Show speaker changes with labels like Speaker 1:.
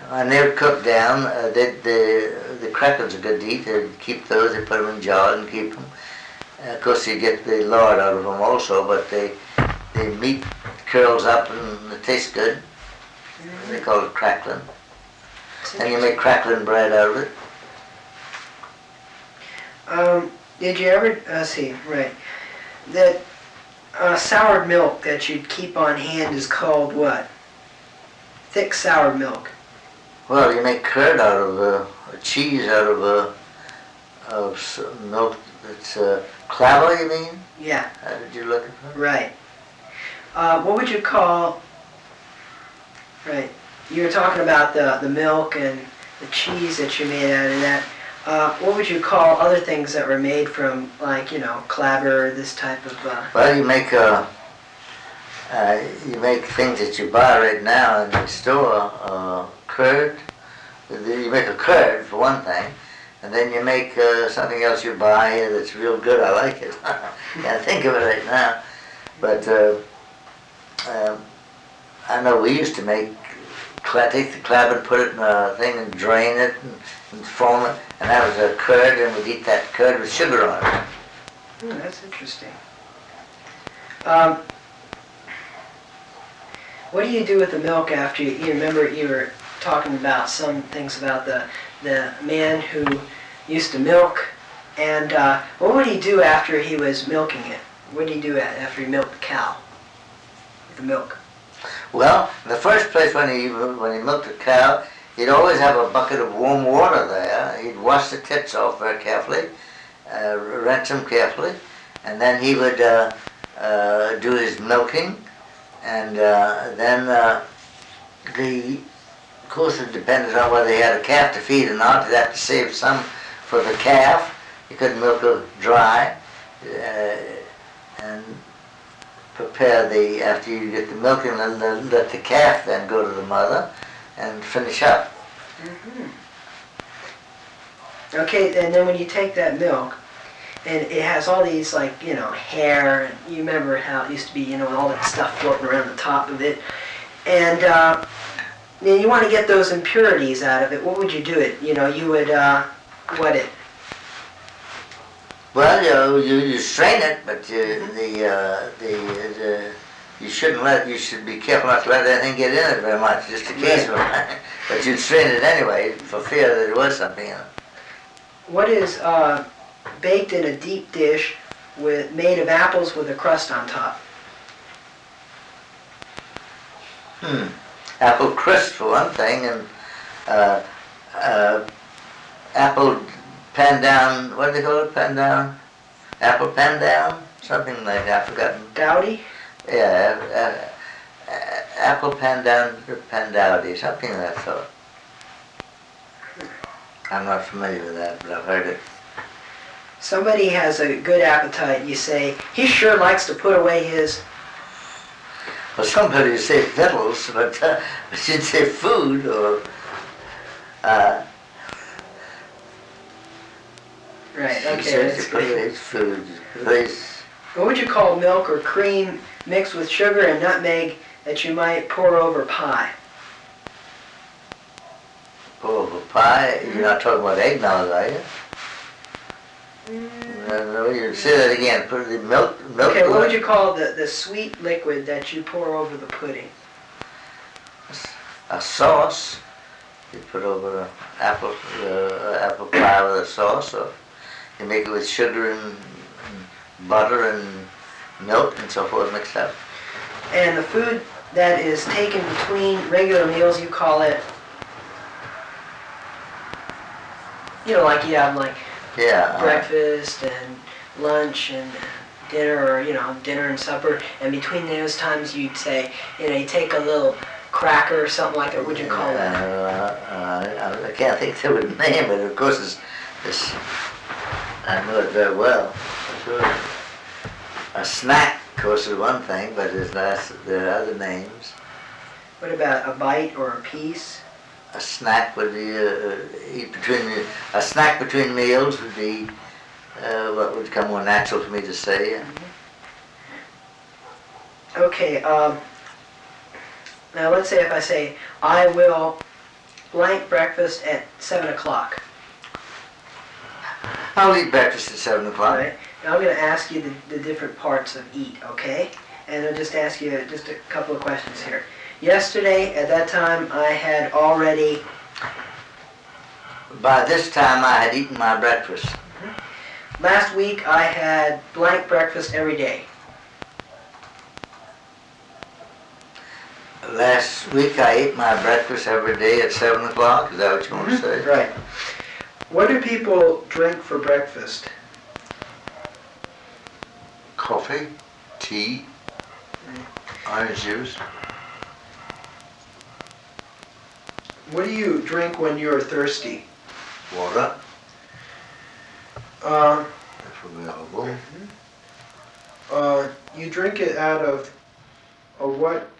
Speaker 1: And they're cooked down. The crackers are good to eat. They keep those. They put them in jars and keep them. Of course, you get the lard out of them also, but the meat curls up and it tastes good. Mm-hmm. They call it crackling. And you make crackling bread out of it.
Speaker 2: Did you ever that sour milk that you'd keep on hand is called what? Thick sour milk.
Speaker 1: Well, you make curd out of cheese out of milk that's clabber, you mean?
Speaker 2: Yeah.
Speaker 1: How did you look at that?
Speaker 2: Right. What would you call? Right. You were talking about the milk and the cheese that you made out of that. What would you call other things that were made from, like, clabber, this type of...
Speaker 1: Well, you make things that you buy right now in the store, curd. You make a curd, for one thing, and then you make something else you buy that's real good. I like it. Can't think of it right now. But I know we used to take the clabber and put it in a thing and drain it and foam it, and that was a curd, and we'd eat that curd with sugar on it.
Speaker 2: That's interesting. What do you do with the milk after you remember you were talking about some things about the man who used to milk, and what would he do after he was milking it? What did he do after he milked the cow with the milk?
Speaker 1: Well, in the first place, when he milked the cow, he'd always have a bucket of warm water there. He'd wash the tits off very carefully, rinse them carefully, and then he would do his milking, and then of course it depended on whether he had a calf to feed or not. He'd have to save some for the calf. He couldn't milk it dry, and prepare after you get the milking, and then let the calf then go to the mother and finish up.
Speaker 2: Mm-hmm. Okay, and then when you take that milk, and it has all these, hair, and you remember how it used to be, all that stuff floating around the top of it, and then you want to get those impurities out of it. What would you do it? You would wet it.
Speaker 1: Well, you strain it, but you should be careful not to let anything get in it very much, just occasionally. But you'd strain it anyway for fear that there was something in it.
Speaker 2: What is baked in a deep dish made of apples with a crust on top?
Speaker 1: Apple crisp for one thing, and apple pandan, what do they call it, pandan? Apple pandan? Something like that, I've forgotten.
Speaker 2: Dowdy?
Speaker 1: Yeah, apple pandan, pandowdy, something of that sort. I'm not familiar with that, but I've heard it.
Speaker 2: Somebody has a good appetite, you say, he sure likes to put away his...
Speaker 1: Well, somebody say victuals, but you'd say food, or...
Speaker 2: Right, okay.
Speaker 1: It's food.
Speaker 2: What would you call milk or cream mixed with sugar and nutmeg that you might pour over pie?
Speaker 1: Pour over pie? Mm-hmm. You're not talking about eggnog, are you? No, you say that again. Put the milk.
Speaker 2: Okay, what would you call the sweet liquid that you pour over the pudding?
Speaker 1: A sauce. You put over an apple pie with a sauce, or you make it with sugar and butter and milk and so forth mixed up.
Speaker 2: And the food that is taken between regular meals, you call it, like you have breakfast and lunch and dinner, or dinner and supper, and between those times you'd say, you take a little cracker or something like that. What would you call that?
Speaker 1: I can't think they would name it. Of course, it's I know it very well. Sure. A snack, of course, is one thing, but there are other names.
Speaker 2: What about a bite or a piece?
Speaker 1: A snack would be a snack between meals would be what would come more natural for me to say.
Speaker 2: Mm-hmm. Okay. Now let's say if I say I will blank breakfast at 7 o'clock.
Speaker 1: I'll eat breakfast at 7 o'clock.
Speaker 2: Right? Now I'm going to ask you the different parts of eat, okay? And I'll just ask you just a couple of questions here. Yesterday, at that time, I had already...
Speaker 1: By this time, I had eaten my breakfast.
Speaker 2: Last week, I had blank breakfast every day.
Speaker 1: Last week, I ate my breakfast every day at 7 o'clock. Is that what you want to say?
Speaker 2: Right. What do people drink for breakfast?
Speaker 1: Coffee, tea, orange juice.
Speaker 2: What do you drink when you're thirsty?
Speaker 1: Water,
Speaker 2: Uh,
Speaker 1: if available.
Speaker 2: you drink it out of what